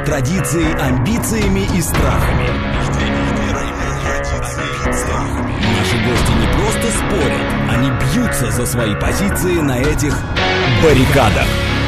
традицией, амбициями и страхами. Наши гости не просто спорят, они бьются за свои позиции на этих баррикадах.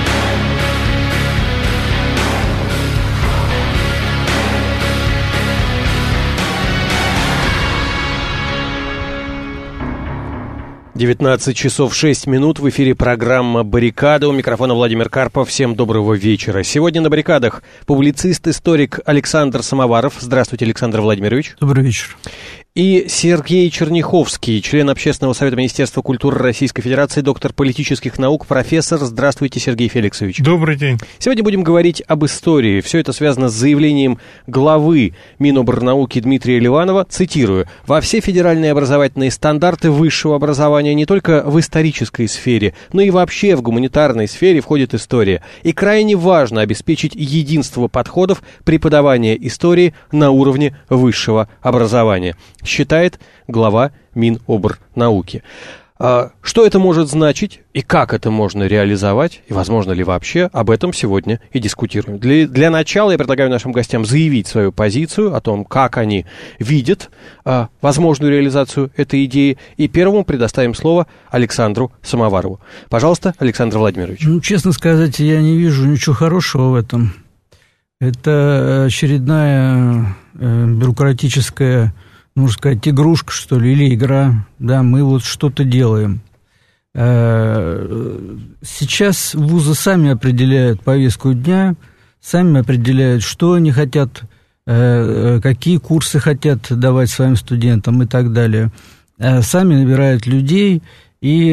«19 часов 6 минут», в эфире программа «Баррикада». У микрофона Владимир Карпов. Всем доброго вечера. Сегодня на «Баррикадах» публицист-историк Александр Самоваров. Здравствуйте, Александр Владимирович. Добрый вечер. И Сергей Черняховский, член Общественного совета Министерства культуры Российской Федерации, доктор политических наук, профессор. Здравствуйте, Сергей Феликсович. Добрый день. Сегодня будем говорить об истории. Все это связано с заявлением главы Минобрнауки Дмитрия Ливанова. Цитирую: «Во все федеральные образовательные стандарты высшего образования не только в исторической сфере, но и вообще в гуманитарной сфере входит история. И крайне важно обеспечить единство подходов преподавания истории на уровне высшего образования», считает глава Минобрнауки. Что это может значить и как это можно реализовать, и возможно ли вообще, об этом сегодня и дискутируем. Для начала я предлагаю нашим гостям заявить свою позицию о том, как они видят возможную реализацию этой идеи, и первому предоставим слово Александру Самоварову. Пожалуйста, Александр Владимирович. Честно сказать, я не вижу ничего хорошего в этом. Это очередная бюрократическая, можно сказать, игрушка, что ли, или игра. Да, мы вот что-то делаем. Сейчас вузы сами определяют повестку дня, сами определяют, что они хотят, какие курсы хотят давать своим студентам и так далее. Сами набирают людей, и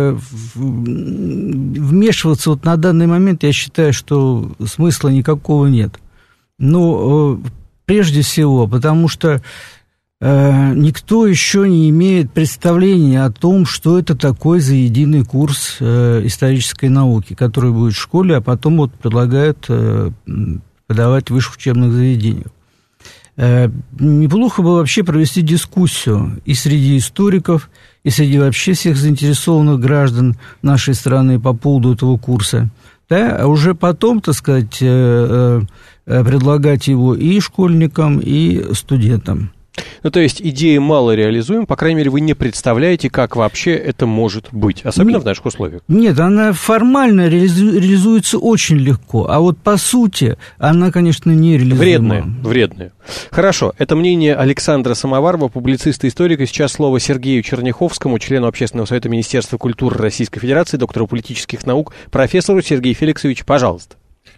вмешиваться вот на данный момент, я считаю, что смысла никакого нет. Ну, прежде всего, потому что никто еще не имеет представления о том, что это такое за единый курс исторической науки, который будет в школе, а потом вот предлагают подавать в высших учебных заведениях. Неплохо бы вообще провести дискуссию и среди историков, и среди вообще всех заинтересованных граждан нашей страны по поводу этого курса. Да, а уже потом, так сказать, предлагать его и школьникам, и студентам. Ну, то есть идеи мало реализуем, по крайней мере, вы не представляете, как вообще это может быть, особенно в наших условиях. Нет, она формально реализуется очень легко, а вот по сути она, конечно, не реализуема. Вредная. Хорошо, это мнение Александра Самоварова, публициста-историка. Сейчас слово Сергею Черняховскому, члену Общественного совета Министерства культуры Российской Федерации, доктору политических наук, профессору. Сергей Феликсович, пожалуйста.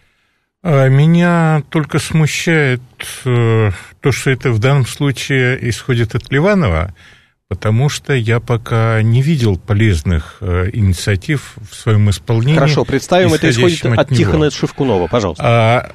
Меня только смущает то, что это в данном случае исходит от Ливанова, потому что я пока не видел полезных инициатив в своем исполнении. Хорошо, представим, это исходит от Тихона Шевкунова, пожалуйста.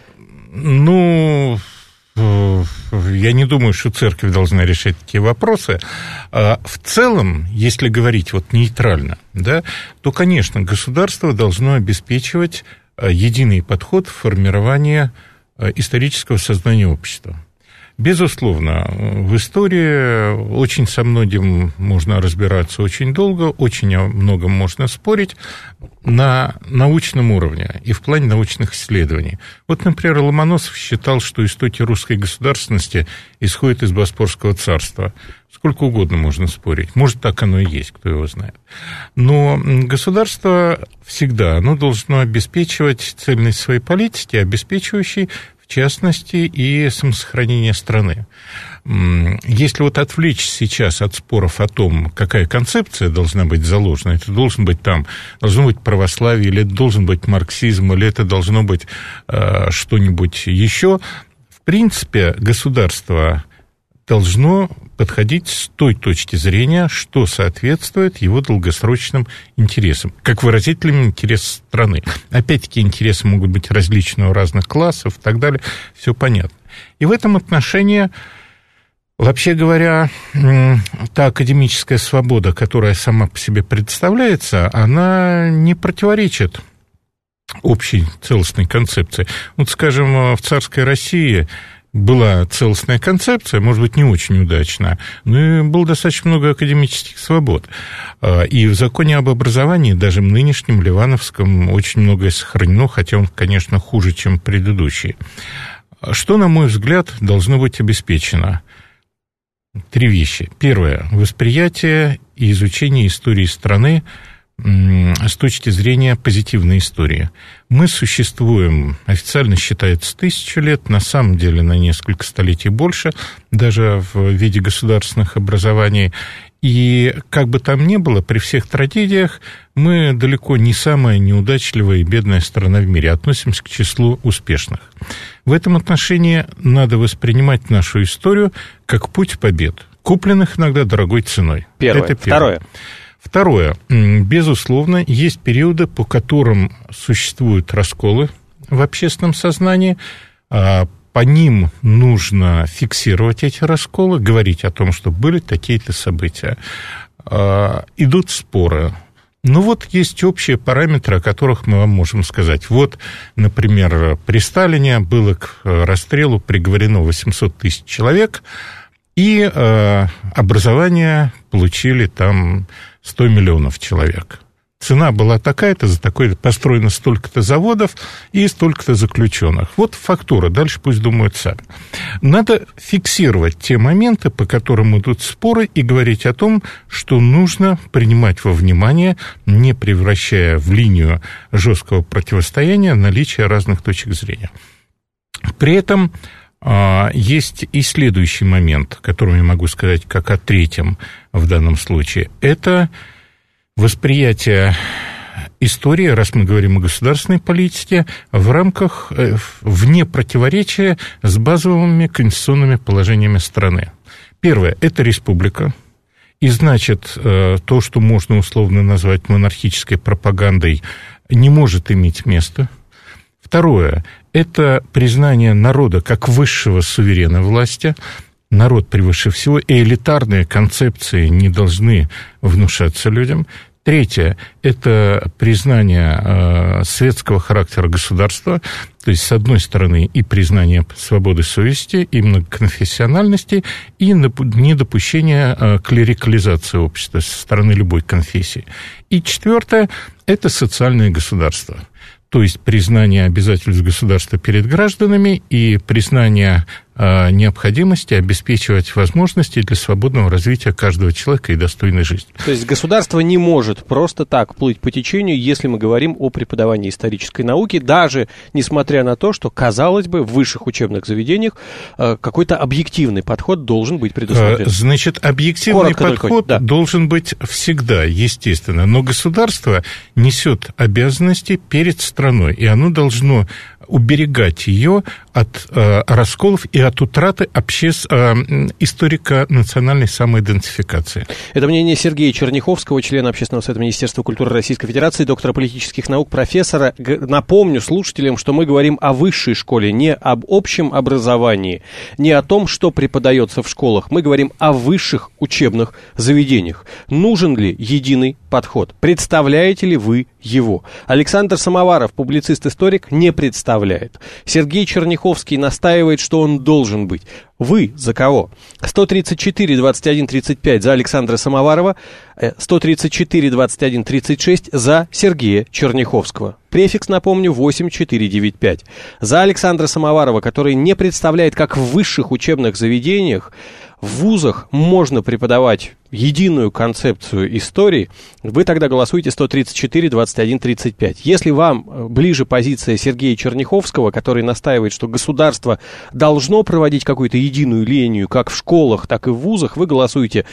Я не думаю, что церковь должна решать такие вопросы. В целом, если говорить вот нейтрально, да, то, конечно, государство должно обеспечивать единый подход в формировании исторического сознания общества. Безусловно, в истории очень со многим можно разбираться очень долго, очень о многом можно спорить на научном уровне и в плане научных исследований. Вот, например, Ломоносов считал, что истоки русской государственности исходят из Боспорского царства. Сколько угодно можно спорить. Может, так оно и есть, кто его знает. Но государство всегда, оно должно обеспечивать цельность своей политики, обеспечивающей, в частности, и самосохранение страны. Если вот отвлечься сейчас от споров о том, какая концепция должна быть заложена, это должно быть православие, или это должен быть марксизм, или это должно быть что-нибудь еще, в принципе, государство должно подходить с той точки зрения, что соответствует его долгосрочным интересам, как выразителям интересов страны. Опять-таки, интересы могут быть различные у разных классов и так далее, все понятно. И в этом отношении, вообще говоря, та академическая свобода, которая сама по себе представляется, она не противоречит общей целостной концепции. Вот, скажем, в царской России была целостная концепция, может быть, не очень удачная, но и было достаточно много академических свобод. И в законе об образовании, даже в нынешнем Ливановском, очень многое сохранено, хотя он, конечно, хуже, чем предыдущий. Что, на мой взгляд, должно быть обеспечено? 3 вещи. Первое. Восприятие и изучение истории страны с точки зрения позитивной истории. Мы существуем, официально считается 1000 лет, на самом деле на несколько столетий больше, даже в виде государственных образований. И как бы там ни было, при всех трагедиях мы далеко не самая неудачливая и бедная страна в мире, относимся к числу успешных. В этом отношении надо воспринимать нашу историю как путь побед, купленных иногда дорогой ценой. Первое. Это первое. Второе. Безусловно, есть периоды, по которым существуют расколы в общественном сознании. По ним нужно фиксировать эти расколы, говорить о том, что были такие-то события. Идут споры. Ну вот есть общие параметры, о которых мы вам можем сказать. Вот, например, при Сталине было к расстрелу приговорено 800 тысяч человек, и образование получили там 100 миллионов человек. Цена была такая-то, за такое построено столько-то заводов и столько-то заключенных. Вот фактура, дальше пусть думают сами. Надо фиксировать те моменты, по которым идут споры, и говорить о том, что нужно принимать во внимание, не превращая в линию жесткого противостояния наличие разных точек зрения. При этом есть и следующий момент, который я могу сказать как о третьем в данном случае. Это восприятие истории, раз мы говорим о государственной политике, в рамках, вне противоречия с базовыми конституционными положениями страны. Первое – это республика. И значит, то, что можно условно назвать монархической пропагандой, не может иметь места. Второе – это признание народа как высшего суверена власти. Народ превыше всего, и элитарные концепции не должны внушаться людям. Третье – это признание светского характера государства, то есть, с одной стороны, и признание свободы совести, и многоконфессиональности, и недопущение клерикализации общества со стороны любой конфессии. И четвертое – это социальное государство. То есть признание обязательств государства перед гражданами и признание необходимости обеспечивать возможности для свободного развития каждого человека и достойной жизни. То есть государство не может просто так плыть по течению, если мы говорим о преподавании исторической науки, даже несмотря на то, что, казалось бы, в высших учебных заведениях какой-то объективный подход должен быть предусмотрен. Значит, объективный подход должен быть всегда, естественно, но государство несет обязанности перед страной, и оно должно уберегать ее от расколов и от утраты историко-национальной самоидентификации. Это мнение Сергея Черняховского, члена Общественного совета Министерства культуры Российской Федерации, доктора политических наук, профессора. Напомню слушателям, что мы говорим о высшей школе, не об общем образовании, не о том, что преподается в школах. Мы говорим о высших учебных заведениях. Нужен ли единый подход? Представляете ли вы его? Александр Самоваров, публицист-историк, не представляет. Сергей Черняховский настаивает, что он должен быть. Вы за кого? 134-21-35 за Александра Самоварова, 134-21-36 за Сергея Черняховского. Префикс, напомню, 8495. За Александра Самоварова, который не представляет, как в высших учебных заведениях, в вузах можно преподавать единую концепцию истории, вы тогда голосуете 134-21-35. Если вам ближе позиция Сергея Черняховского, который настаивает, что государство должно проводить какую-то единую линию как в школах, так и в вузах, вы голосуете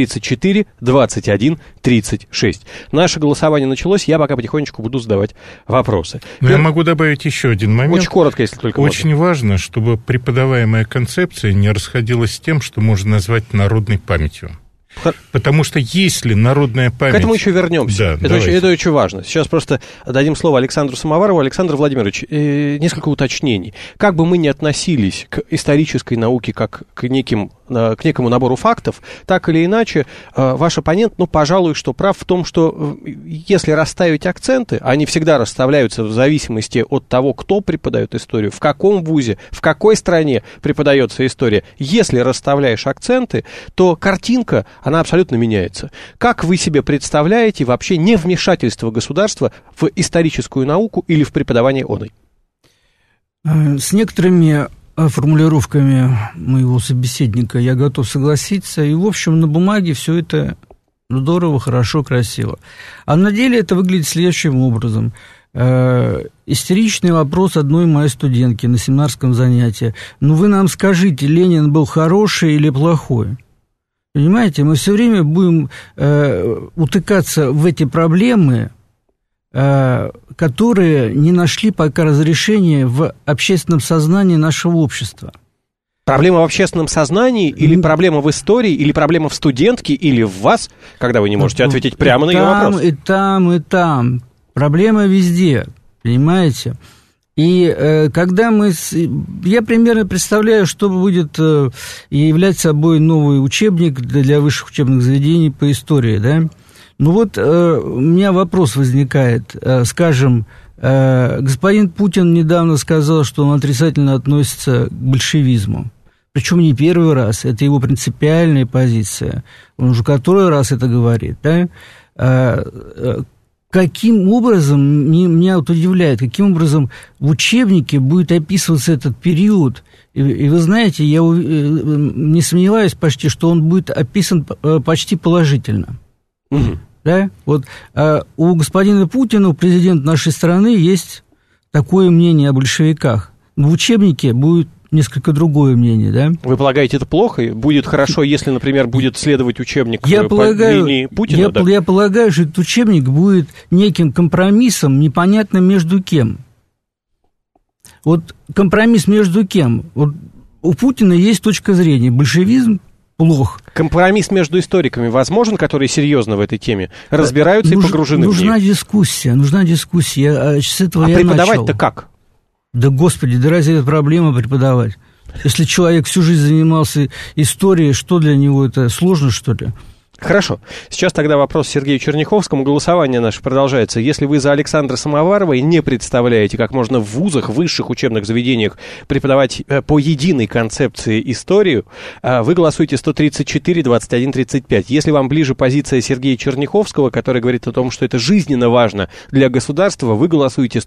134-21-36. Наше голосование началось, я пока потихонечку буду задавать вопросы. Я могу добавить еще один момент. Очень коротко, если только можно. Очень важно, чтобы преподаваемая концепция не расходилась с тем, что можно назвать народной памятью. Потому что если народная память... К этому еще вернемся. Да, это очень важно. Сейчас просто дадим слово Александру Самоварову. Александр Владимирович, несколько уточнений. Как бы мы ни относились к исторической науке как к некому набору фактов, так или иначе, ваш оппонент, пожалуй, что прав в том, что если расставить акценты, они всегда расставляются в зависимости от того, кто преподает историю, в каком вузе, в какой стране преподается история. Если расставляешь акценты, то картинка, она абсолютно меняется. Как вы себе представляете вообще невмешательство государства в историческую науку или в преподавание оной? С некоторыми формулировками моего собеседника я готов согласиться. И, в общем, на бумаге все это здорово, хорошо, красиво. А на деле это выглядит следующим образом. Истеричный вопрос одной моей студентки на семинарском занятии. Ну, вы нам скажите, Ленин был хороший или плохой? Понимаете, мы все время будем утыкаться в эти проблемы, которые не нашли пока разрешения в общественном сознании нашего общества. Проблема в общественном сознании, или проблема в истории, или проблема в студентке, или в вас, когда вы не можете ответить прямо на ее вопрос? И там, и там. Проблема везде, понимаете? И когда я примерно представляю, что будет являть собой новый учебник для высших учебных заведений по истории, да? Ну вот у меня вопрос возникает, скажем, господин Путин недавно сказал, что он отрицательно относится к большевизму. Причем не первый раз, это его принципиальная позиция. Он уже который раз это говорит, да? Каким образом, меня вот удивляет, каким образом в учебнике будет описываться этот период. И вы знаете, я не сомневаюсь почти, что он будет описан почти положительно. Угу. Да? Вот, у господина Путина, у президента нашей страны, есть такое мнение о большевиках. Но в учебнике будет несколько другое мнение, да? Вы полагаете, это плохо? Будет хорошо, если, например, будет следовать учебник по линии Путина? Я полагаю, что этот учебник будет неким компромиссом, непонятно между кем. Вот компромисс между кем? Вот у Путина есть точка зрения. Большевизм плох. Компромисс между историками возможен, которые серьезно в этой теме разбираются и погружены в нее? Нужна дискуссия. С этого я преподавать-то как? Да, господи, да разве это проблема преподавать? Если человек всю жизнь занимался историей, что для него это сложно, что ли? Хорошо. Сейчас тогда вопрос Сергею Черняховскому. Голосование наше продолжается. Если вы за Александра Самоварова и не представляете, как можно в вузах, высших учебных заведениях преподавать по единой концепции историю, вы голосуете 134-21-35. Если вам ближе позиция Сергея Черняховского, который говорит о том, что это жизненно важно для государства, вы голосуете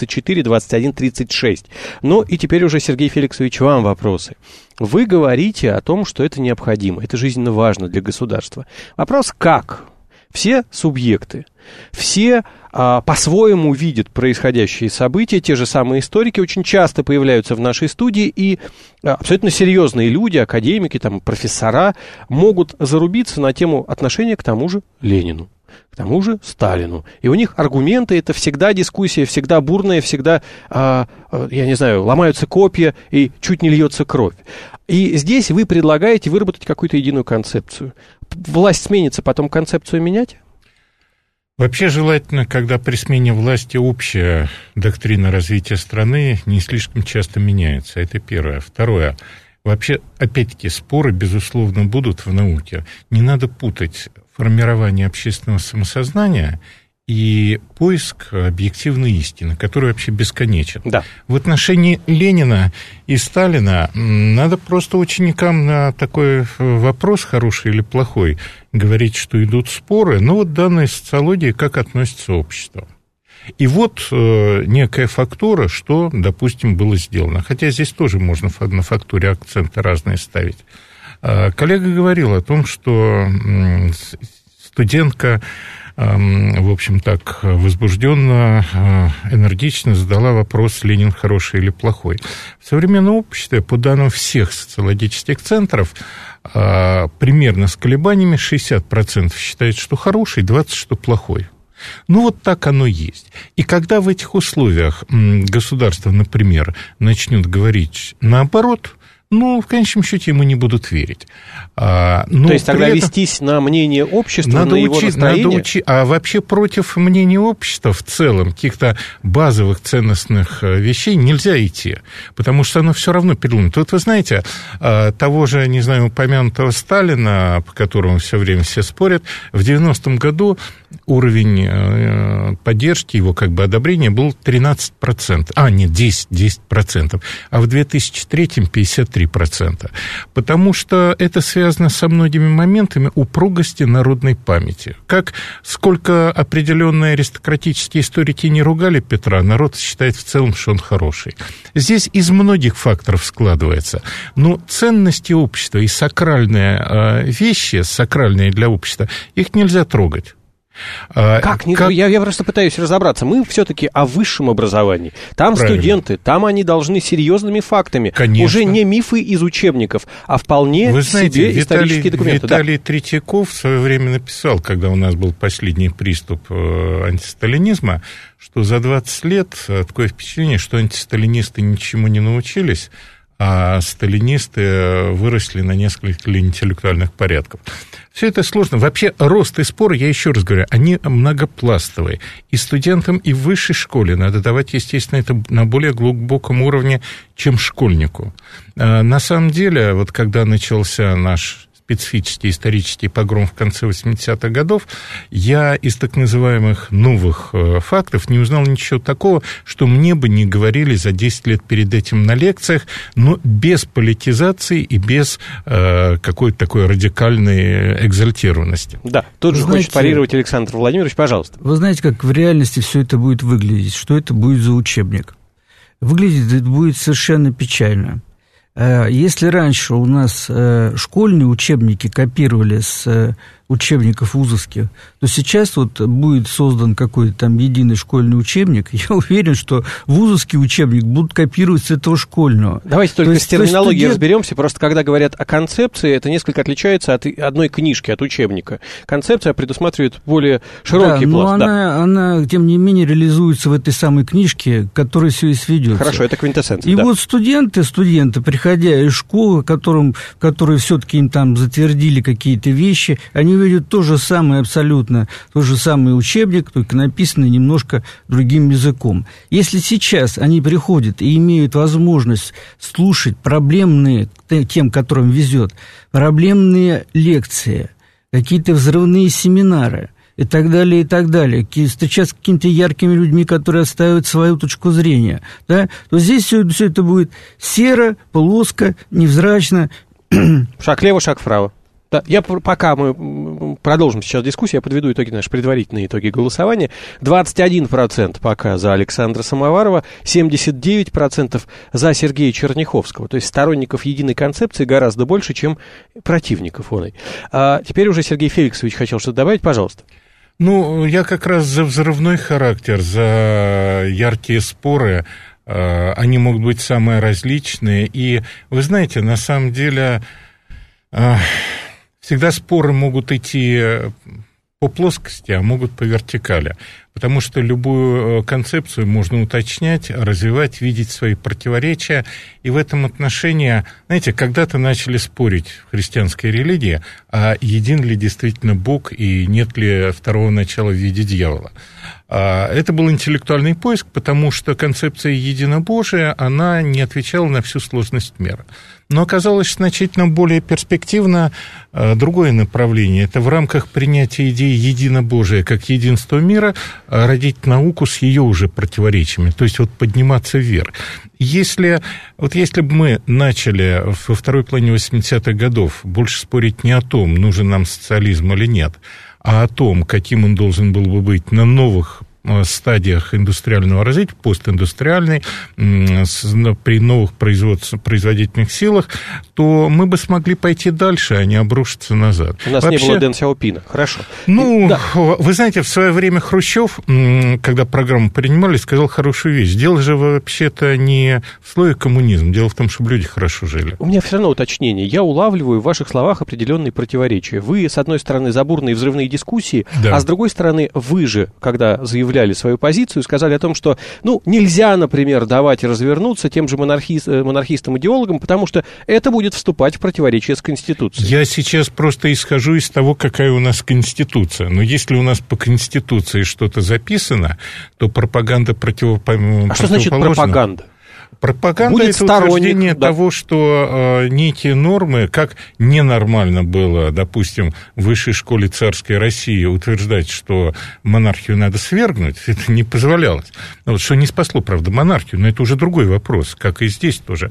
134-21-36. Ну и теперь уже, Сергей Феликсович, вам вопросы. Вы говорите о том, что это необходимо, это жизненно важно для государства. Вопрос как? Все субъекты, все по-своему видят происходящие события, те же самые историки очень часто появляются в нашей студии, и абсолютно серьезные люди, академики, там, профессора могут зарубиться на тему отношения к тому же Ленину, к тому же Сталину. И у них аргументы, это всегда дискуссия, всегда бурная, всегда, я не знаю, ломаются копья и чуть не льется кровь. И здесь вы предлагаете выработать какую-то единую концепцию. Власть сменится, потом концепцию менять? Вообще желательно, когда при смене власти общая доктрина развития страны не слишком часто меняется. Это первое. Второе. Вообще, опять-таки, споры, безусловно, будут в науке. Не надо путать формирование общественного самосознания и поиск объективной истины, который вообще бесконечен. Да. В отношении Ленина и Сталина надо просто ученикам на такой вопрос, хороший или плохой, говорить, что идут споры. Но вот данные социологии, как относится общество. И вот некая фактура, что, допустим, было сделано. Хотя здесь тоже можно на фактуре акценты разные ставить. Коллега говорил о том, что студентка, в общем, так возбужденно, энергично задала вопрос, Ленин хороший или плохой. В современном обществе, по данным всех социологических центров, примерно с колебаниями 60% считают, что хороший, 20% что плохой. Ну, вот так оно есть. И когда в этих условиях государство, например, начнет говорить наоборот, ну, в конечном счете, ему не будут верить. То есть тогда вестись на мнение общества, на его настроение? А вообще против мнения общества в целом, каких-то базовых ценностных вещей нельзя идти, потому что оно все равно переломит. Вот вы знаете, того же, не знаю, упомянутого Сталина, по которому все время все спорят, в 90-м году уровень поддержки, его как бы одобрения был 13%. Нет, 10%. А в 2003-м 53%. 33%, потому что это связано со многими моментами упругости народной памяти. Сколько определенные аристократические историки не ругали Петра, народ считает в целом, что он хороший. Здесь из многих факторов складывается. Но ценности общества и сакральные вещи, сакральные для общества, их нельзя трогать. Я просто пытаюсь разобраться. Мы все-таки о высшем образовании. Там правильно. Студенты, там они должны серьезными фактами. Конечно. Уже не мифы из учебников, а вполне себе исторические документы. Виталий Третьяков в свое время написал, когда у нас был последний приступ антисталинизма, что за 20 лет такое впечатление, что антисталинисты ничему не научились, а сталинисты выросли на несколько интеллектуальных порядков. Все это сложно. Вообще рост и споры, я еще раз говорю, они многопластовые. И студентам, и в высшей школе надо давать, естественно, это на более глубоком уровне, чем школьнику. На самом деле, вот когда начался наш специфический исторический погром в конце 80-х годов, я из так называемых новых фактов не узнал ничего такого, что мне бы не говорили за 10 лет перед этим на лекциях, но без политизации и без какой-то такой радикальной экзальтированности. Да, тут же хочет парировать Александр Владимирович, пожалуйста. Вы знаете, как в реальности все это будет выглядеть, что это будет за учебник? Выглядит это будет совершенно печально. Если раньше у нас школьные учебники копировали с учебников вузовских, то сейчас вот будет создан какой-то там единый школьный учебник. Я уверен, что вузовский учебник будут копировать с этого школьного. Давайте только с терминологией разберемся. Просто когда говорят о концепции, это несколько отличается от одной книжки, от учебника. Концепция предусматривает более широкий пласт. Но она, тем не менее, реализуется в этой самой книжке, к которой все и сведется. Хорошо, это квинтэссенция. И вот студенты, приходя из школы, которые все-таки им там затвердили какие-то вещи, они увидят то же самое абсолютно, тот же самый учебник, только написанный немножко другим языком. Если сейчас они приходят и имеют возможность слушать проблемные, тем, которым везет, проблемные лекции, какие-то взрывные семинары и так далее, встречаться с какими-то яркими людьми, которые отстаивают свою точку зрения, да, то здесь все это будет серо, плоско, невзрачно. Шаг влево, шаг вправо. Да, пока мы продолжим сейчас дискуссию, я подведу итоги, наши предварительные итоги голосования. 21% пока за Александра Самоварова, 79% за Сергея Черняховского. То есть сторонников единой концепции гораздо больше, чем противников оной. А теперь уже Сергей Феликсович хотел что-то добавить, пожалуйста. Я как раз за взрывной характер, за яркие споры. Они могут быть самые различные. И, вы знаете, на самом деле... Всегда споры могут идти по плоскости, а могут по вертикали, потому что любую концепцию можно уточнять, развивать, видеть свои противоречия, и в этом отношении, знаете, когда-то начали спорить в христианской религии, а един ли действительно Бог и нет ли второго начала в виде дьявола. Это был интеллектуальный поиск, потому что концепция единобожия, она не отвечала на всю сложность мира. Но оказалось значительно более перспективно другое направление. Это в рамках принятия идеи единобожия как единства мира родить науку с ее уже противоречиями, то есть подниматься вверх. Если бы мы начали во второй половине 80-х годов больше спорить не о том, нужен нам социализм или нет, а о том, каким он должен был бы быть на новых стадиях индустриального развития, постиндустриальной, при новых производительных силах, то мы бы смогли пойти дальше, а не обрушиться назад. У нас не было Дэн Сяопина. Хорошо. Да. Вы знаете, в свое время Хрущев, когда программу принимали, сказал хорошую вещь. Дело же вообще-то не в слове коммунизм, дело в том, чтобы люди хорошо жили. У меня все равно уточнение. Я улавливаю в ваших словах определенные противоречия. Вы, с одной стороны, за бурные взрывные дискуссии, да. А с другой стороны, вы же, когда заявляли свою позицию, сказали о том, что, нельзя, например, давать развернуться тем же монархистам-идеологам, потому что это будет вступать в противоречие с Конституцией. Я сейчас просто исхожу из того, какая у нас Конституция. Но если у нас по Конституции что-то записано, то пропаганда противоположна. А что значит пропаганда? Пропаганда – это утверждение того, что некие нормы, как ненормально было, допустим, в высшей школе царской России утверждать, что монархию надо свергнуть, это не позволялось. Что не спасло, правда, монархию, но это уже другой вопрос, как и здесь тоже.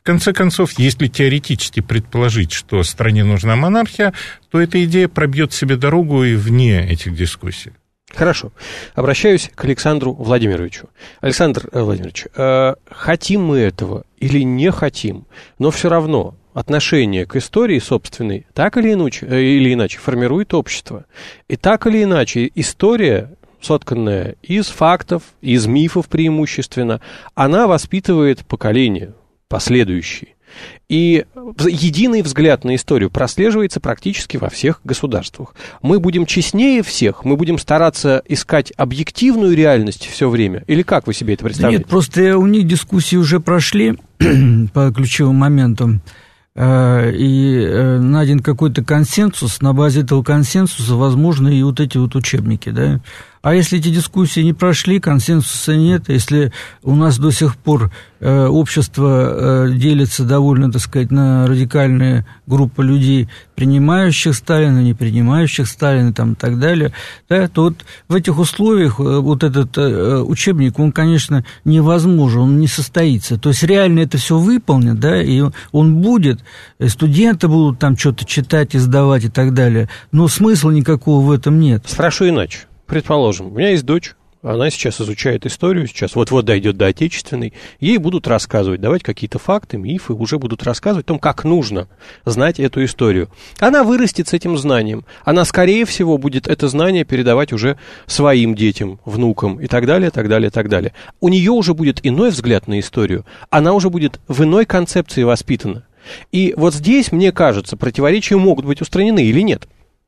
В конце концов, если теоретически предположить, что стране нужна монархия, то эта идея пробьет себе дорогу и вне этих дискуссий. Хорошо. Обращаюсь к Александру Владимировичу. Александр Владимирович, хотим мы этого или не хотим, но все равно отношение к истории собственной так или иначе формирует общество. И так или иначе история, сотканная из фактов, из мифов преимущественно, она воспитывает поколения последующие. И единый взгляд на историю прослеживается практически во всех государствах. Мы будем честнее всех, мы будем стараться искать объективную реальность все время? Или как вы себе это представляете? Нет, просто у них дискуссии уже прошли по ключевым моментам. И найден какой-то консенсус, на базе этого консенсуса возможны и вот эти вот учебники, да. А если эти дискуссии не прошли, консенсуса нет, если у нас до сих пор общество делится довольно, так сказать, на радикальные группы людей, принимающих Сталина, не принимающих Сталина там, и так далее, да, то вот в этих условиях вот этот учебник, он, конечно, невозможен, он не состоится. То есть реально это все выполнено, да, и он будет, студенты будут там что-то читать, издавать и так далее, но смысла никакого в этом нет. Спрошу иначе. Предположим, у меня есть дочь, она сейчас изучает историю, сейчас вот-вот дойдет до отечественной, ей будут рассказывать, давать какие-то факты, мифы, уже будут рассказывать о том, как нужно знать эту историю. Она вырастет с этим знанием, она, скорее всего, будет это знание передавать уже своим детям, внукам и так далее, так далее, так далее. У нее уже будет иной взгляд на историю, она уже будет в иной концепции воспитана. И вот здесь, мне кажется, противоречия могут быть устранены или нет?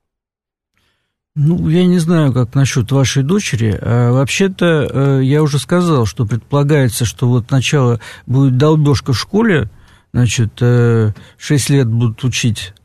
Ну, я не знаю, как насчет вашей дочери. Вообще-то, я уже сказал, что предполагается, что вот сначала будет долбежка в школе, значит, 6 лет будут учить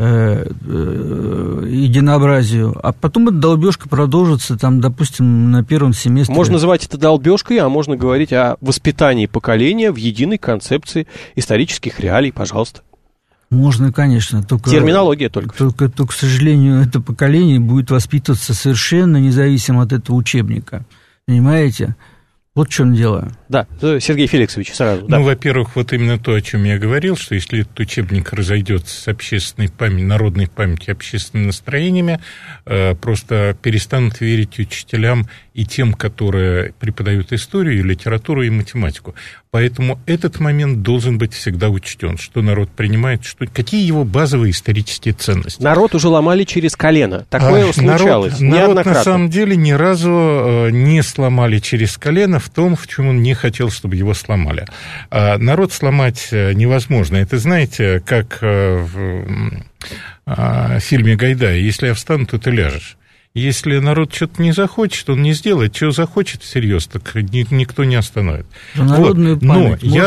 единообразию, а потом эта долбежка продолжится, там, допустим, на первом семестре. Можно называть это долбежкой, а можно говорить о воспитании поколения в единой концепции исторических реалий, пожалуйста. Можно, конечно, только... Терминология только. Только, к сожалению, это поколение будет воспитываться совершенно независимо от этого учебника. Понимаете? Вот в чем дело. Да, Сергей Феликсович, сразу. Ну, во-первых, вот именно то, о чем я говорил, что если этот учебник разойдется с общественной памятью, народной памятью, общественными настроениями, просто перестанут верить учителям и тем, которые преподают историю, литературу и математику. Поэтому этот момент должен быть всегда учтен, что народ принимает, какие его базовые исторические ценности. Народ уже ломали через колено. Такое случалось неоднократно. Народ на самом деле ни разу не сломали через колено в том, в чем он не хотел, чтобы его сломали. Народ сломать невозможно. Это, знаете, как в фильме Гайдая: «Если я встану, то ты ляжешь». Если народ что-то не захочет, он не сделает. Чего захочет всерьез, так никто не остановит. Народную память. Но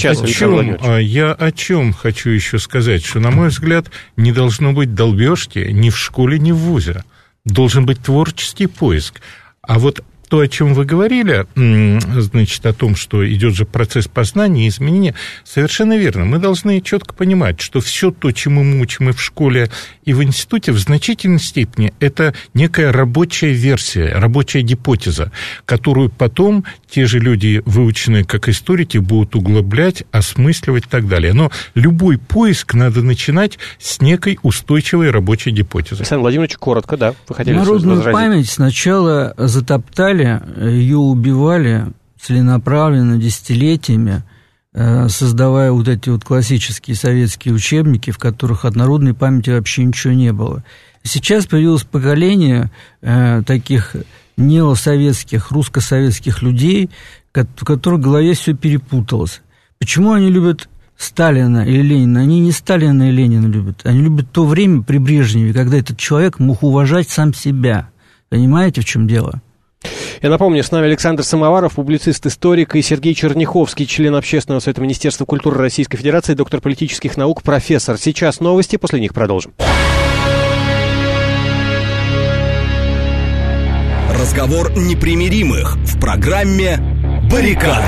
я о чем хочу еще сказать, что, на мой взгляд, не должно быть долбежки ни в школе, ни в вузе. Должен быть творческий поиск. А вот то, о чем вы говорили, значит, о том, что идет же процесс познания и изменения, совершенно верно. Мы должны четко понимать, что все то, чему мы учим и в школе, и в институте, в значительной степени это некая рабочая версия, рабочая гипотеза, которую потом те же люди, выученные как историки, будут углублять, осмысливать и так далее. Но любой поиск надо начинать с некой устойчивой рабочей гипотезы. Александр Владимирович, коротко, да, вы хотели народную память сначала затоптали, ее убивали целенаправленно десятилетиями, создавая вот эти вот классические советские учебники, в которых от народной памяти вообще ничего не было. Сейчас появилось поколение таких неосоветских, русско-советских людей, в которых в голове все перепуталось. Почему они любят Сталина или Ленина? Они не Сталина и Ленина любят. Они любят то время при Брежневе, когда этот человек мог уважать сам себя. Понимаете, в чем дело? Я напомню, с нами Александр Самоваров, публицист-историк, и Сергей Черняховский, член Общественного совета Министерства культуры Российской Федерации, доктор политических наук, профессор. Сейчас новости, после них продолжим. Разговор непримиримых в программе «Баррикады».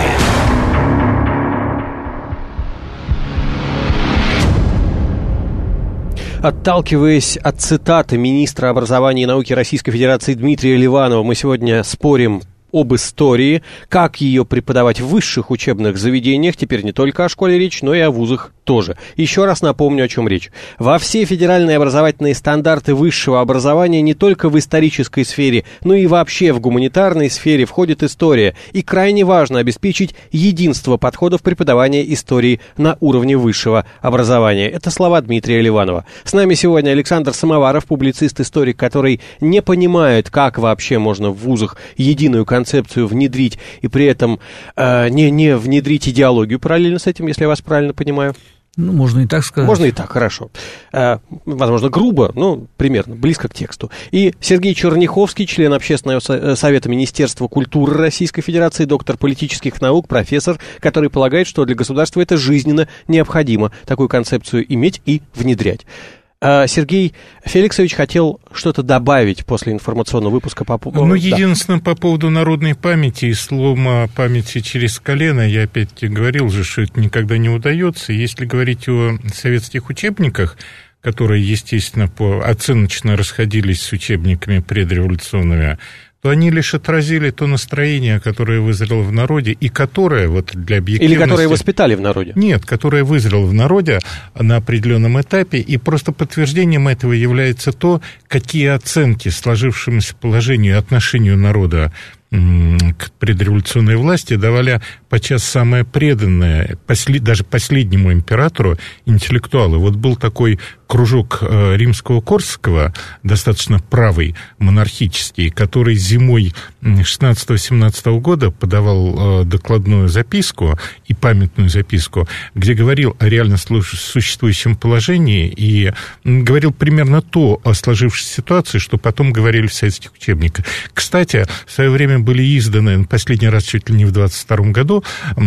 Отталкиваясь от цитаты министра образования и науки Российской Федерации Дмитрия Ливанова, мы сегодня спорим об истории, как ее преподавать в высших учебных заведениях, теперь не только о школе речь, но и о вузах тоже. Еще раз напомню, о чем речь. Во все федеральные образовательные стандарты высшего образования не только в исторической сфере, но и вообще в гуманитарной сфере входит история. И крайне важно обеспечить единство подходов преподавания истории на уровне высшего образования. Это слова Дмитрия Ливанова. С нами сегодня Александр Самоваров, публицист-историк, который не понимает, как вообще можно в вузах единую концепцию внедрить и при этом не внедрить идеологию параллельно с этим, если я вас правильно понимаю. Ну, можно и так сказать. Можно и так, хорошо. Возможно, грубо, но примерно, близко к тексту. И Сергей Черняховский, член Общественного совета Министерства культуры Российской Федерации, доктор политических наук, профессор, который полагает, что для государства это жизненно необходимо такую концепцию иметь и внедрять. Сергей Феликсович хотел что-то добавить после информационного выпуска по поводу... Ну, единственное, по поводу народной памяти и слома памяти через колено, я опять говорил же, что это никогда не удается. Если говорить о советских учебниках, которые, естественно, оценочно расходились с учебниками предреволюционными, то они лишь отразили то настроение, которое вызрело в народе, и которое, вот для объективности... Или которое воспитали в народе? Нет, которое вызрело в народе на определенном этапе, и просто подтверждением этого является то, какие оценки сложившемуся положению и отношению народа к предреволюционной власти давали подчас самое преданное, даже последнему императору, интеллектуалы. Вот был такой кружок римского-корсакова, достаточно правый, монархический, который зимой 16-17 года подавал докладную записку и памятную записку, где говорил о реально существующем положении и говорил примерно то о сложившейся ситуации, что потом говорили в советских учебниках. Кстати, в свое время были изданы, последний раз чуть ли не в 22 году,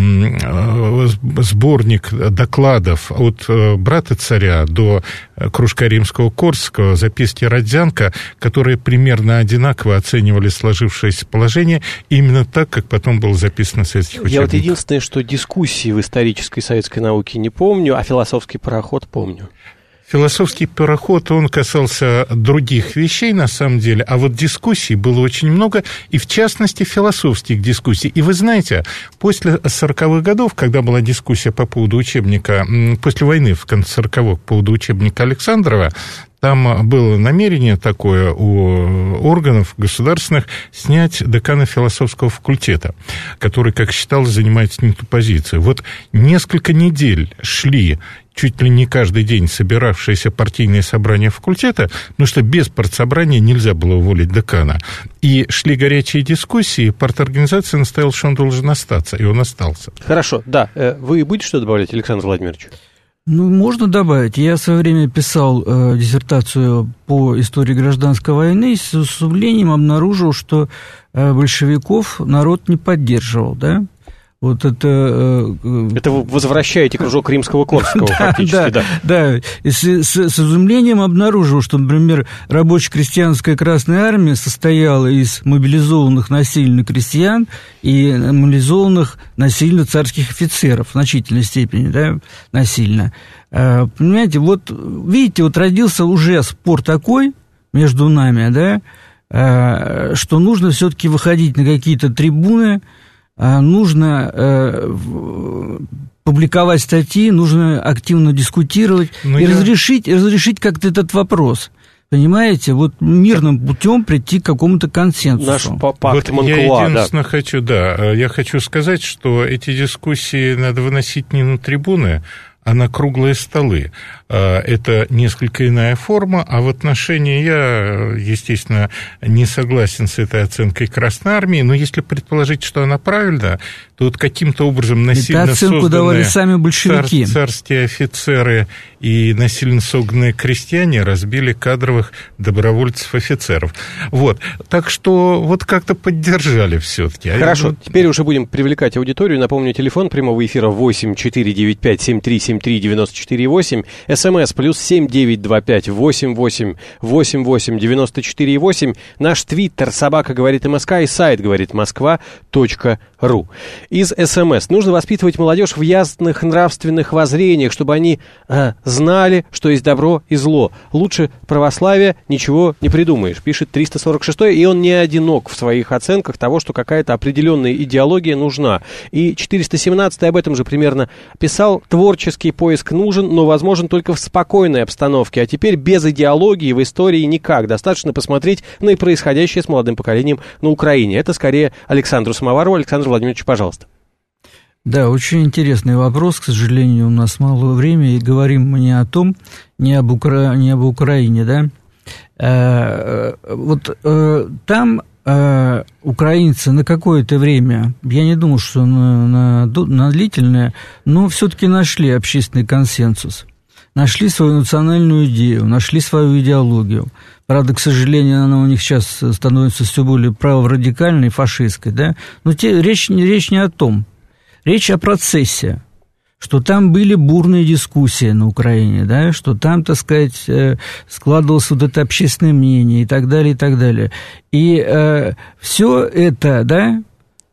сборник докладов от брата царя до кружка римского-корсакова, записки Родзянко, которые примерно одинаково оценивали сложившееся положение, именно так, как потом было записано в советских учебниках. Я вот единственное, что дискуссии в исторической советской науке не помню, а философский пароход помню. Философский пароход, он касался других вещей, на самом деле, а вот дискуссий было очень много, и в частности философских дискуссий. И вы знаете, после 40-х годов, когда была дискуссия по поводу учебника, после войны, в конце 40-х, по поводу учебника Александрова, там было намерение такое у органов государственных снять декана философского факультета, который, как считалось, занимает не ту позицию. Вот несколько недель шли чуть ли не каждый день собиравшиеся партийные собрания факультета, потому что без партсобрания нельзя было уволить декана. И шли горячие дискуссии, парторганизация настояла, что он должен остаться, и он остался. Хорошо, да. Вы будете что добавлять, Александр Владимирович? Ну, можно добавить. Я в свое время писал диссертацию по истории гражданской войны и с удивлением обнаружил, что большевиков народ не поддерживал, да? Вот это... Это вы возвращаете кружок римского-корсакова фактически, да. Да, и с изумлением обнаружил, что, например, рабоче-крестьянская Красная Армия состояла из мобилизованных насильно крестьян и мобилизованных насильно царских офицеров, в значительной степени, да, насильно. Понимаете, вот, видите, вот родился уже спор такой между нами, да, что нужно все-таки выходить на какие-то трибуны, нужно публиковать статьи, нужно активно дискутировать и разрешить как-то этот вопрос. Понимаете, вот мирным путем прийти к какому-то консенсусу. Наш пакт Монкуа, я единственное хочу сказать, что эти дискуссии надо выносить не на трибуны, а на круглые столы. Это несколько иная форма, а в отношении я, естественно, не согласен с этой оценкой Красной Армии, но если предположить, что она правильна, то вот каким-то образом насильно созданные сами большевики. Царские офицеры и насильно согнанные крестьяне разбили кадровых добровольцев-офицеров. Вот. Так что вот как-то поддержали все-таки. Хорошо, теперь уже будем привлекать аудиторию. Напомню, телефон прямого эфира 8 495 7373 94 8. СМС +7 925 88 88 94 8. Наш твиттер @говорит МСК и сайт говорит Москва.ру. Из СМС. Нужно воспитывать молодежь в ясных нравственных воззрениях, чтобы они знали, что есть добро и зло. Лучше православия ничего не придумаешь, пишет 346-й, и он не одинок в своих оценках того, что какая-то определенная идеология нужна. И 417-й об этом же примерно писал: творческий поиск нужен, но возможен только в спокойной обстановке, а теперь без идеологии в истории никак. Достаточно посмотреть на происходящее с молодым поколением на Украине. Это скорее Александру Самоварову. Александр Владимирович, пожалуйста. Да, очень интересный вопрос. К сожалению, у нас мало времени, и говорим мы не о том, не об Украине, да. Там украинцы на какое-то время, я не думаю, что на длительное, но все-таки нашли общественный консенсус, нашли свою национальную идею, нашли свою идеологию. Правда, к сожалению, она у них сейчас становится все более праворадикальной, фашистской, да. Но речь не о том. Речь о процессе, что там были бурные дискуссии на Украине, да, что там, так сказать, складывалось вот это общественное мнение и так далее, и так далее. И все это, да,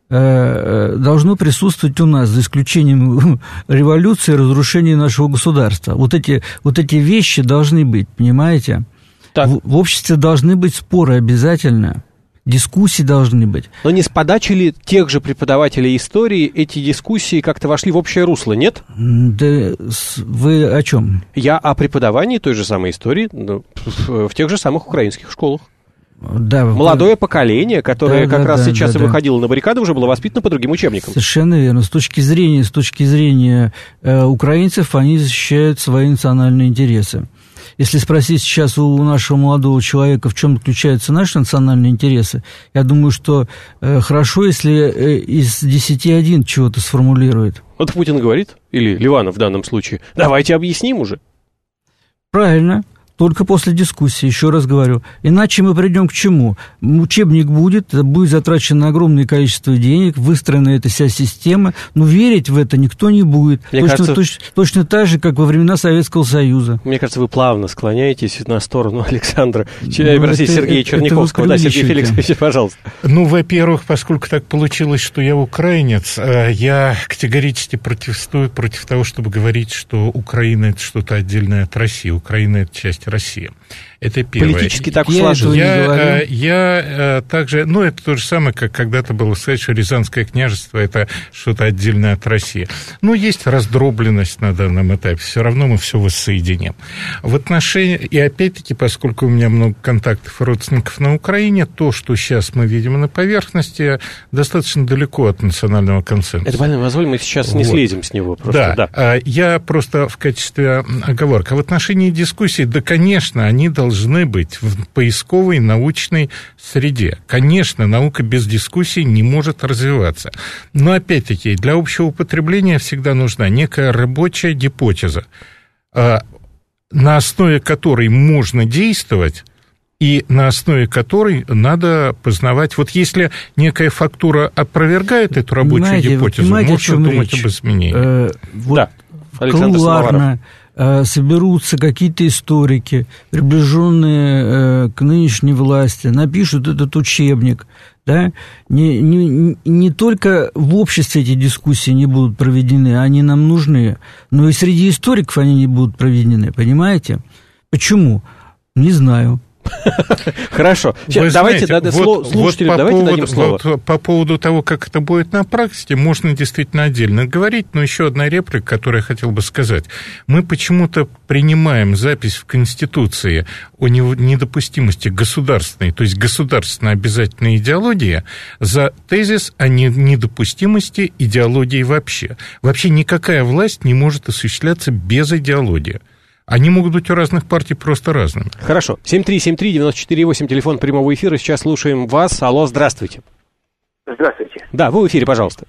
должно присутствовать у нас, за исключением революции и разрушения нашего государства. Вот эти вещи должны быть, понимаете? В обществе должны быть споры обязательно. Дискуссии должны быть. Но не с подачи ли тех же преподавателей истории эти дискуссии как-то вошли в общее русло, нет? Да вы о чем? Я о преподавании той же самой истории в тех же самых украинских школах. Да, молодое поколение, которое сейчас и выходило на баррикады, уже было воспитано по другим учебникам. Совершенно верно. С точки зрения украинцев, они защищают свои национальные интересы. Если спросить сейчас у нашего молодого человека, в чем заключаются наши национальные интересы, я думаю, что хорошо, если из 10 один чего-то сформулирует. Вот Путин говорит, или Ливанов в данном случае, давайте объясним уже. Правильно. Только после дискуссии, еще раз говорю. Иначе мы придем к чему? Учебник будет затрачено огромное количество денег, выстроена эта вся система, но верить в это никто не будет. Точно так же, как во времена Советского Союза. Мне кажется, вы плавно склоняетесь на сторону Александра, Сергея Черняховского. Да, Сергей Феликсович, пожалуйста. Ну, во-первых, поскольку так получилось, что я украинец, я категорически протестую против того, чтобы говорить, что Украина – это что-то отдельное от России. Украина – это часть России. Это первое. Политически так сложилось. Я также, это то же самое, как когда-то было сказать, что Рязанское княжество – это что-то отдельное от России. Есть раздробленность на данном этапе, все равно мы все воссоединим. В отношении, и опять-таки, поскольку у меня много контактов и родственников на Украине, то, что сейчас мы видим на поверхности, достаточно далеко от национального консенсуса. Это больно, позволь, мы сейчас не слезем с него. Просто, да. Я просто в качестве оговорки. В отношении дискуссий, конечно, они должны быть в поисковой научной среде. Конечно, наука без дискуссий не может развиваться. Но, опять-таки, для общего употребления всегда нужна некая рабочая гипотеза, на основе которой можно действовать, и на основе которой надо познавать. Вот если некая фактура опровергает эту рабочую гипотезу, можно думать об изменении. Да, Александр Самоваров. Соберутся какие-то историки, приближенные к нынешней власти, напишут этот учебник. Да? Не только в обществе эти дискуссии не будут проведены, они нам нужны, но и среди историков они не будут проведены, понимаете? Почему? Не знаю. Хорошо. Давайте слушателям дадим слово. По поводу того, как это будет на практике, можно действительно отдельно говорить, но еще одна реплика, которую я хотел бы сказать. Мы почему-то принимаем запись в Конституции о недопустимости государственной, то есть государственной обязательной идеологии за тезис о недопустимости идеологии вообще. Вообще никакая власть не может осуществляться без идеологии. Они могут быть у разных партий просто разными. Хорошо. 7373948, телефон прямого эфира. Сейчас слушаем вас. Алло, здравствуйте. Здравствуйте. Да, вы в эфире, пожалуйста.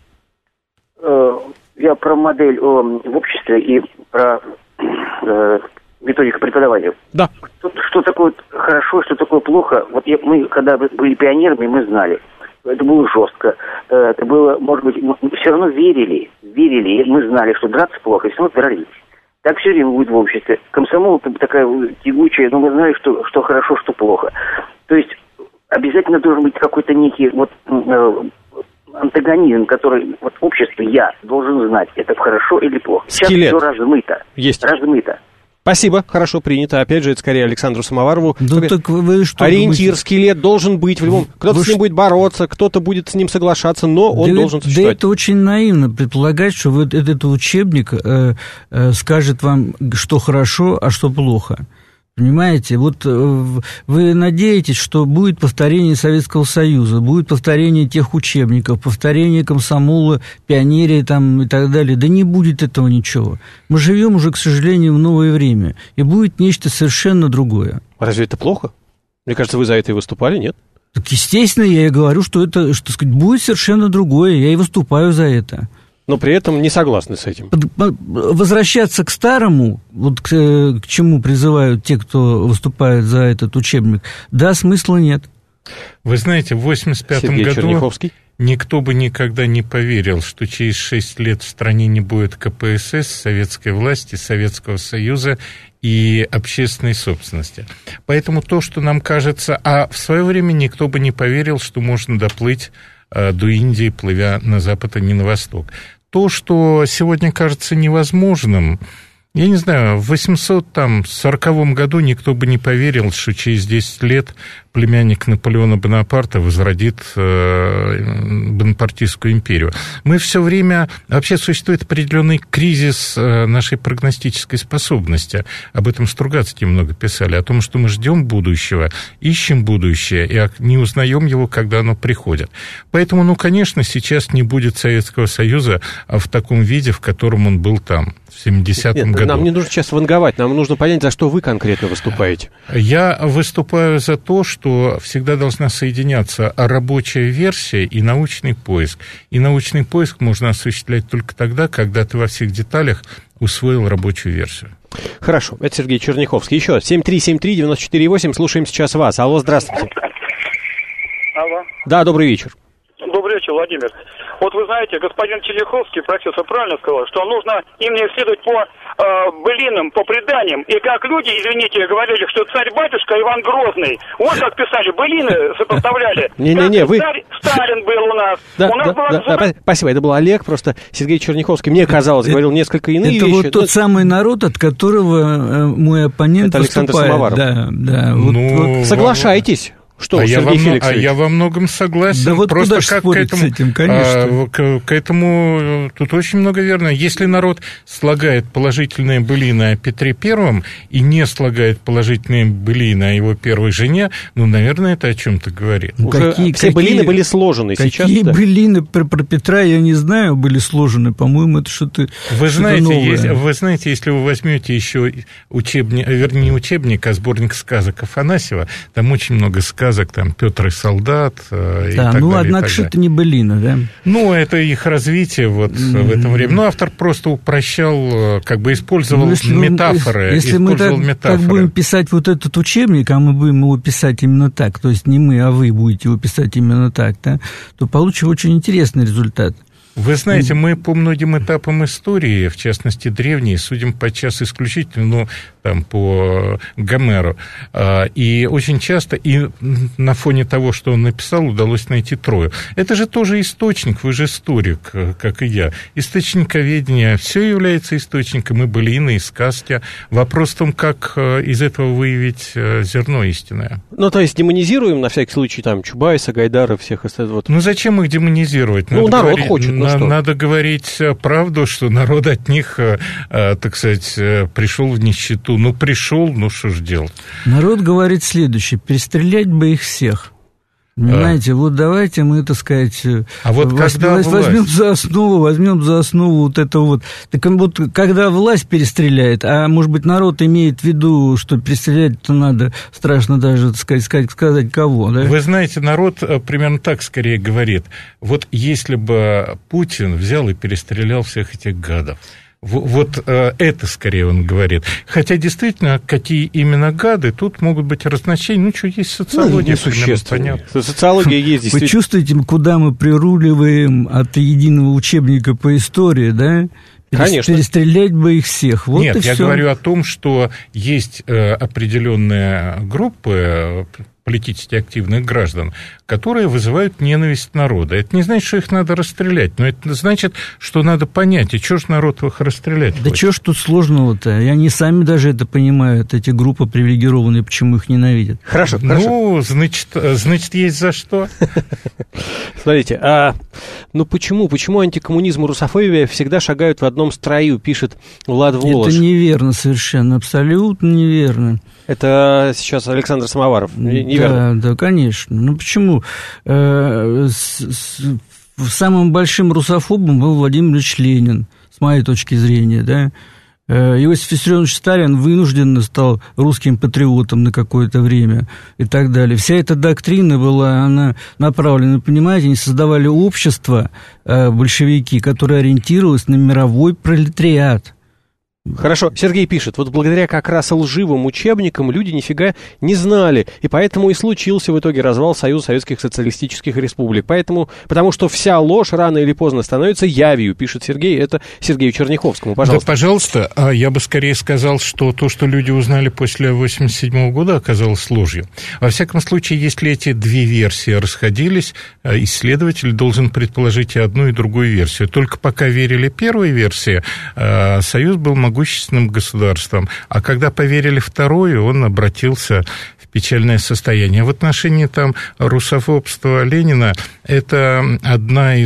Я про модель в обществе и про методику преподавания. Да. Что такое хорошо, что такое плохо. Вот мы, когда были пионерами, мы знали. Это было жестко. Это было, может быть, мы все равно верили. Мы знали, что драться плохо, и все равно дрались. Так все время будет в обществе. Комсомол такая тягучая, но мы знаем, что хорошо, что плохо. То есть обязательно должен быть какой-то некий антагонизм, который общество я должен знать, это хорошо или плохо. Сейчас все размыто. Есть. Размыто. Спасибо, хорошо принято. Опять же, это скорее Александру Самоварову. Да так вы что ориентир, скелет должен быть в любом... Кто-то с ним будет бороться, кто-то будет с ним соглашаться, но он должен существовать. Да это очень наивно предполагать, что вот этот учебник скажет вам, что хорошо, а что плохо. Понимаете, вот вы надеетесь, что будет повторение Советского Союза, будет повторение тех учебников, повторение комсомола, пионерии там и так далее. Да не будет этого ничего. Мы живем уже, к сожалению, в новое время, и будет нечто совершенно другое. Разве это плохо? Мне кажется, вы за это и выступали, нет? Так, естественно, я и говорю, что это, что сказать, будет совершенно другое, я и выступаю за это. Но при этом не согласны с этим. Возвращаться к старому, вот к чему призывают те, кто выступает за этот учебник, да, смысла нет. Вы знаете, в 1985 году никто бы никогда не поверил, что через 6 лет в стране не будет КПСС, советской власти, Советского Союза и общественной собственности. Поэтому то, что нам кажется... А в свое время никто бы не поверил, что можно доплыть до Индии, плывя на запад, а не на восток. То, что сегодня кажется невозможным, я не знаю, в 840 году никто бы не поверил, что через 10 лет племянник Наполеона Бонапарта возродит Бонапартийскую империю. Мы все время... Вообще существует определенный кризис нашей прогностической способности. Об этом Стругацкие много писали. О том, что мы ждем будущего, ищем будущее и не узнаем его, когда оно приходит. Поэтому, конечно, сейчас не будет Советского Союза в таком виде, в котором он был там, в 70-м году. Нам не нужно сейчас ванговать, нам нужно понять, за что вы конкретно выступаете. Я выступаю за то, что всегда должна соединяться рабочая версия и научный поиск. И научный поиск можно осуществлять только тогда, когда ты во всех деталях усвоил рабочую версию. Хорошо, это Сергей Черняховский. Еще 7373948, слушаем сейчас вас. Алло, здравствуйте. Алло. Да, добрый вечер. Добрый вечер, Владимир. Вот вы знаете, господин Черняховский, профессор, правильно сказал, что нужно именно исследовать по былинам, по преданиям. И как люди, извините, говорили, что царь-батюшка Иван Грозный. Вот как писали, былины сопоставляли. Не-не-не, вы... Сталин был у нас. Да, спасибо, это был Олег, просто Сергей Черняховский, мне казалось, говорил несколько иные вещи. Это вот тот самый народ, от которого мой оппонент выступает. Это Александр Самоваров. Да. Соглашайтесь. Что, я во многом согласен. Да вот просто куда спорить с этим, конечно. К этому тут очень много верно. Если народ слагает положительные былины о Петре Первом и не слагает положительные былины о его первой жене, наверное, это о чем-то говорит. Все былины были сложены. Какие былины про Петра, я не знаю, были сложены. По-моему, это что-то новое. Вы знаете, если вы возьмете еще не учебник, а сборник сказок Афанасьева, там очень много сказок, там Петр и солдат и так далее. Однако же это не былина, да? Это их развитие в этом времени. Автор просто упрощал, использовал метафоры. Если мы так будем писать вот этот учебник, а мы будем его писать именно так, то есть не мы, а вы будете его писать именно так, да, то получим очень интересный результат. Вы знаете, мы по многим этапам истории, в частности, древней, судим подчас исключительно, по Гомеру. И очень часто, и на фоне того, что он написал, удалось найти Трою. Это же тоже источник, вы же историк, как и я. Источниковедение, все является источником, и былины, и сказки. Вопрос в том, как из этого выявить зерно истинное. То есть демонизируем, на всякий случай, Чубайса, Гайдара, всех остальных. Зачем их демонизировать? Народ хочет. Надо говорить правду, что народ от них, так сказать, пришел в нищету. Пришел, что ж делать? Народ говорит следующее: перестрелять бы их всех. Понимаете, давайте мы, так сказать, возьмем за основу вот это вот. Так вот, когда власть перестреляет, а может быть народ имеет в виду, что перестрелять-то надо, страшно даже, так сказать кого, да? Вы знаете, народ примерно так скорее говорит: вот если бы Путин взял и перестрелял всех этих гадов. Это скорее он говорит. Хотя, действительно, какие именно гады, тут могут быть разночтения. Есть социология. Понятно. Социология есть, действительно. Вы чувствуете, куда мы прируливаем от единого учебника по истории, да? Конечно. Перестрелять бы их всех. Вот Нет, и я все. говорю о том, что есть определенные группы политически активных граждан, которые вызывают ненависть народа. Это не значит, что их надо расстрелять, но это значит, что надо понять, и что ж народ их расстрелять Да хочет? чего ж тут сложного-то? И они сами даже это понимают, эти группы привилегированные, почему их ненавидят. Хорошо. Ну, значит, есть за что. Смотрите, почему антикоммунизм и русофобия всегда шагают в одном строю, пишет Влад Волош. Это неверно совершенно, абсолютно неверно. Это сейчас Александр Самоваров. Неверно. Да, конечно. Ну, почему? Самым большим русофобом был Владимир Ильич Ленин, с моей точки зрения, да. Иосиф Виссарионович Сталин вынужденно стал русским патриотом на какое-то время и так далее. Вся эта доктрина была, она направлена, понимаете, они создавали общество, большевики, которое ориентировалось на мировой пролетариат. Хорошо, Сергей пишет, вот благодаря как раз лживым учебникам люди нифига не знали, и поэтому и случился в итоге развал Союза Советских Социалистических Республик. Потому что вся ложь рано или поздно становится явью, пишет Сергей, это Сергею Черняховскому, пожалуйста. Да, пожалуйста, я бы скорее сказал, что то, что люди узнали после 1987 года, оказалось ложью. Во всяком случае, если эти две версии расходились, исследователь должен предположить и одну, и другую версию. Только пока верили первой версии, Союз был могущественным государством, а когда поверили второй, он обратился в печальное состояние. В отношении там русофобства Ленина это один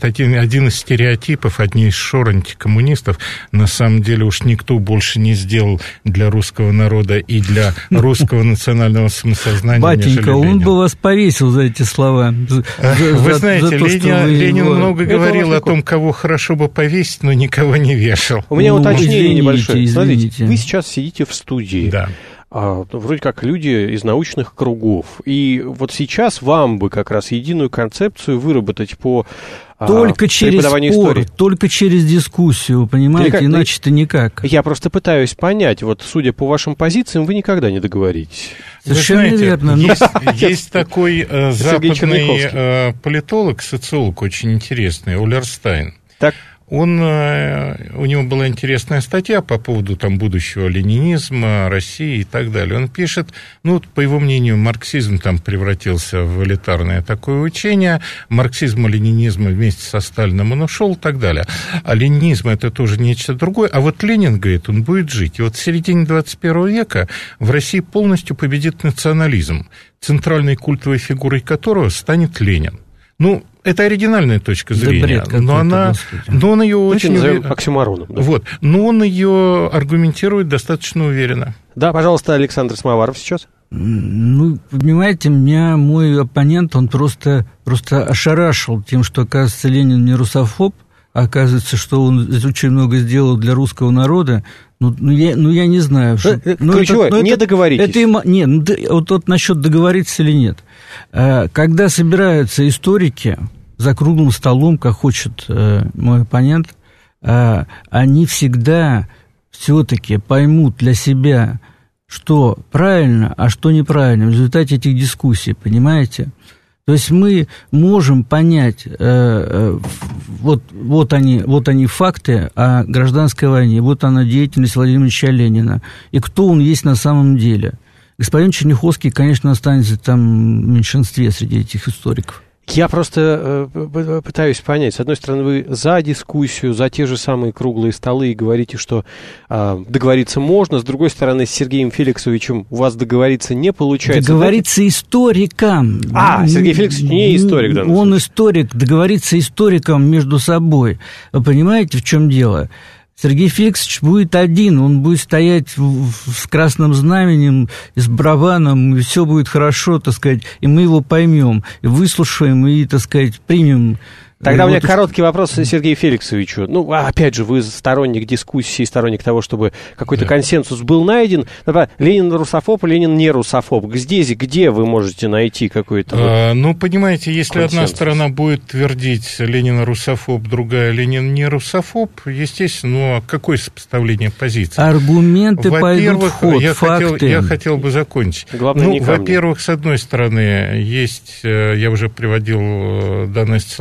из стереотипов, одни из шор антикоммунистов. На самом деле уж никто больше не сделал для русского народа и для русского национального самосознания. Батенька, он бы вас повесил за эти слова. Вы знаете, Ленин много говорил о том, кого хорошо бы повесить, но никого не вешал. У меня уточнение небольшое. Извините. Смотрите, вы сейчас сидите в студии. Да. Вроде как люди из научных кругов. И вот сейчас вам бы как раз единую концепцию выработать по только через преподаванию спор, истории. только через дискуссию, понимаете, иначе-то никак. Я просто пытаюсь понять, вот судя по вашим позициям, вы никогда не договоритесь. Совершенно верно. Есть такой западный политолог, социолог очень интересный, Уллерстайн. Так. У него была интересная статья по поводу там будущего ленинизма, России и так далее. Он пишет, по его мнению, марксизм там превратился в элитарное такое учение, марксизм и ленинизм вместе со Сталином он ушел и так далее. А ленинизм это тоже нечто другое. А вот Ленин, говорит, он будет жить. И вот в середине 21 века в России полностью победит национализм, центральной культовой фигурой которого станет Ленин. Это оригинальная точка зрения, но он ее очень оксюмороном. Да. Вот, но он ее аргументирует достаточно уверенно. Да, пожалуйста, Александр Самоваров сейчас. Понимаете, меня мой оппонент, он просто ошарашил тем, что, оказывается, Ленин не русофоб, а оказывается, что он очень много сделал для русского народа. Я не знаю. Ключевое, не договоритесь. Вот насчет договориться или нет. Когда собираются историки за круглым столом, как хочет мой оппонент, они всегда все-таки поймут для себя, что правильно, а что неправильно в результате этих дискуссий, понимаете? То есть мы можем понять, вот они факты о гражданской войне, вот она деятельность Владимира Ильича Ленина, и кто он есть на самом деле. Господин Черняховский, конечно, останется там в меньшинстве среди этих историков. Я просто пытаюсь понять. С одной стороны, вы за дискуссию, за те же самые круглые столы и говорите, что договориться можно. С другой стороны, с Сергеем Феликсовичем у вас договориться не получается. Договориться историкам. Сергей Феликсович не историк, да? Он историк, договориться историкам между собой. Вы понимаете, в чем дело? Сергей Феликсович будет один, он будет стоять с красным знаменем, с барабаном, и все будет хорошо, так сказать, и мы его поймем, и выслушаем, и, так сказать, примем. Тогда у меня короткий вопрос Сергею Феликсовичу. Опять же, вы сторонник дискуссии, сторонник того, чтобы какой-то консенсус был найден. Ленин русофоб, Ленин не русофоб. Здесь где вы можете найти какой-то... понимаете, если консенсус? Одна сторона будет твердить Ленин русофоб, другая Ленин не русофоб, естественно, какое сопоставление позиций? Аргументы пойдут в ход, факты. Я хотел бы закончить. Главное, во-первых, с одной стороны, есть, я уже приводил данные социологических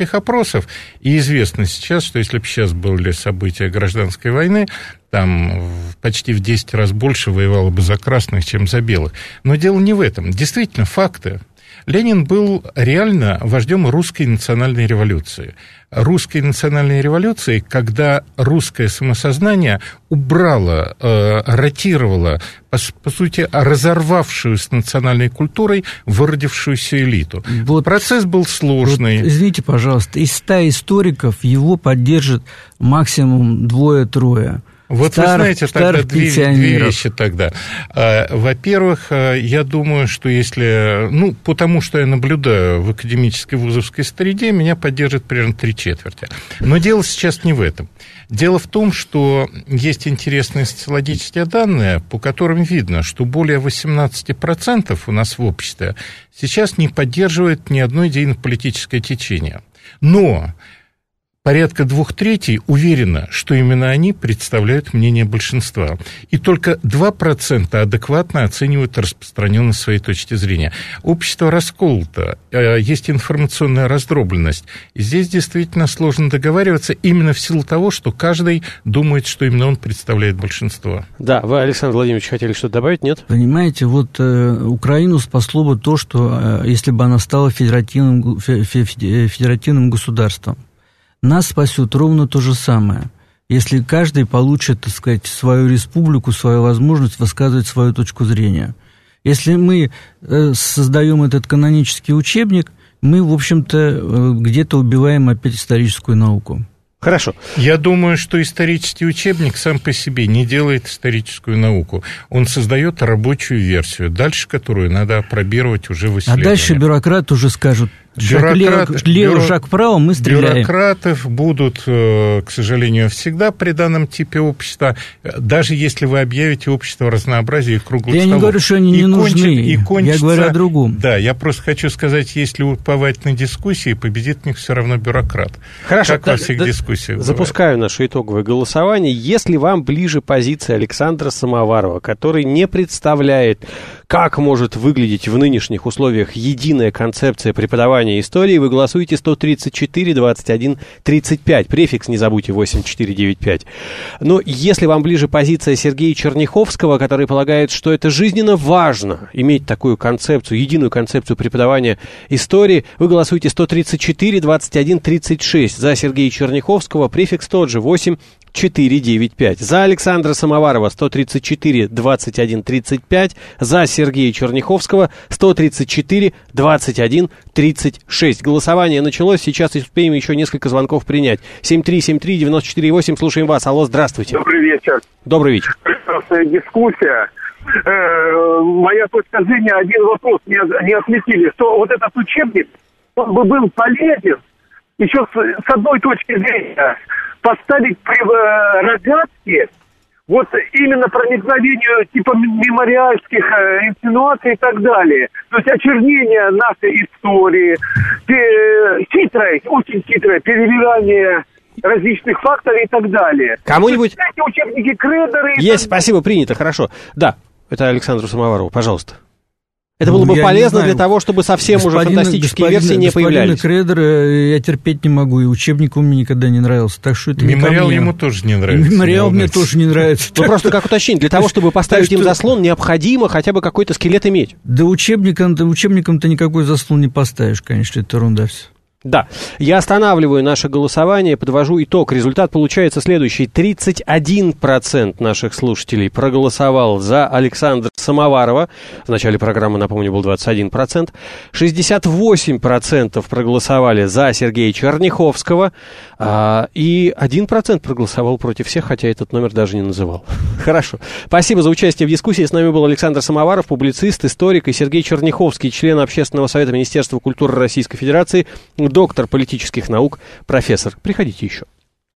социологических опросов, и известно сейчас, что если бы сейчас были события гражданской войны, там почти в 10 раз больше воевало бы за красных, чем за белых. Но дело не в этом. Действительно, факты. Ленин был реально вождем русской национальной революции. Русской национальной революции, когда русское самосознание убрало, ротировало, по сути, разорвавшую с национальной культурой выродившуюся элиту. Вот, процесс был сложный. Вот, извините, пожалуйста, из 100 историков его поддержит максимум 2-3. Вот вы знаете, тогда две вещи тогда. Во-первых, я думаю, что если... Ну, потому что я наблюдаю в академической вузовской среде, меня поддержит примерно 3/4. Но дело сейчас не в этом. Дело в том, что есть интересные социологические данные, по которым видно, что более 18% у нас в обществе сейчас не поддерживает ни одно идейно-политическое течение. Но... порядка 2/3 уверено, что именно они представляют мнение большинства. И только 2% адекватно оценивают распространенность своей точки зрения. Общество расколото, есть информационная раздробленность. И здесь действительно сложно договариваться именно в силу того, что каждый думает, что именно он представляет большинство. Да, вы, Александр Владимирович, хотели что-то добавить, нет? Понимаете, вот Украину спасло бы то, что если бы она стала федеративным государством. Нас спасет ровно то же самое. Если каждый получит, так сказать, свою республику, свою возможность высказывать свою точку зрения. Если мы создаем этот канонический учебник, мы, в общем-то, где-то убиваем опять историческую науку. Хорошо. Я думаю, что исторический учебник сам по себе не делает историческую науку. Он создает рабочую версию, дальше которую надо опробировать уже в исследованиях. А дальше бюрократы уже скажут, шаг лево, шаг вправо, мы стреляем. Бюрократов будут, к сожалению, всегда при данном типе общества, даже если вы объявите общество разнообразия и круглых столов. Я не говорю, что они не нужны, я говорю о другом. Да, я просто хочу сказать, если уповать на дискуссии, победит в них все равно бюрократ. Хорошо, как во всех дискуссиях. Запускаю наше итоговое голосование. Если вам ближе позиция Александра Самоварова, который не представляет, как может выглядеть в нынешних условиях единая концепция преподавания истории, вы голосуете 134-21-35. Префикс не забудьте 8495. Но если вам ближе позиция Сергея Черняховского, который полагает, что это жизненно важно иметь такую концепцию, единую концепцию преподавания истории, вы голосуете 134-21-36. За Сергея Черняховского префикс тот же 8495. За Александра Самоварова 134-21-35. За Сергея Черняховского 134-21-36. Голосование началось. Сейчас успеем еще несколько звонков принять. 7373948. Слушаем вас. Алло, здравствуйте. Добрый вечер. Добрый вечер. Прекрасная дискуссия. Моя точка зрения, один вопрос не осветили, что вот этот учебник, он бы был полезен еще с одной точки зрения, поставить при рогатке вот именно проникновению типа мемориальских инсинуаций и так далее. То есть очернение нашей истории, хитрое, очень хитрое перевирание различных факторов и так далее. Кому-нибудь... Эти учебники Кредеры... Есть, спасибо, принято, хорошо. Да, это Александру Самоварову, пожалуйста. Это было бы полезно для того, чтобы совсем уже фантастические версии не появлялись. Кредера я терпеть не могу, и учебник он мне никогда не нравился. Так что это мемориал ему тоже не нравится. Мемориал мне тоже не нравится. Ну, просто как уточнение, для того, чтобы поставить им заслон, необходимо хотя бы какой-то скелет иметь. Да учебником-то никакой заслон не поставишь, конечно, это ерунда все. Да, я останавливаю наше голосование, подвожу итог. Результат получается следующий. 31% наших слушателей проголосовал за Александра Самоварова. В начале программы, напомню, был 21%. 68% проголосовали за Сергея Черняховского. И 1% проголосовал против всех, хотя этот номер даже не называл. Хорошо. Спасибо за участие в дискуссии. С нами был Александр Самоваров, публицист, историк, и Сергей Черняховский, член Общественного совета Министерства культуры Российской Федерации, доктор политических наук, профессор. Приходите еще.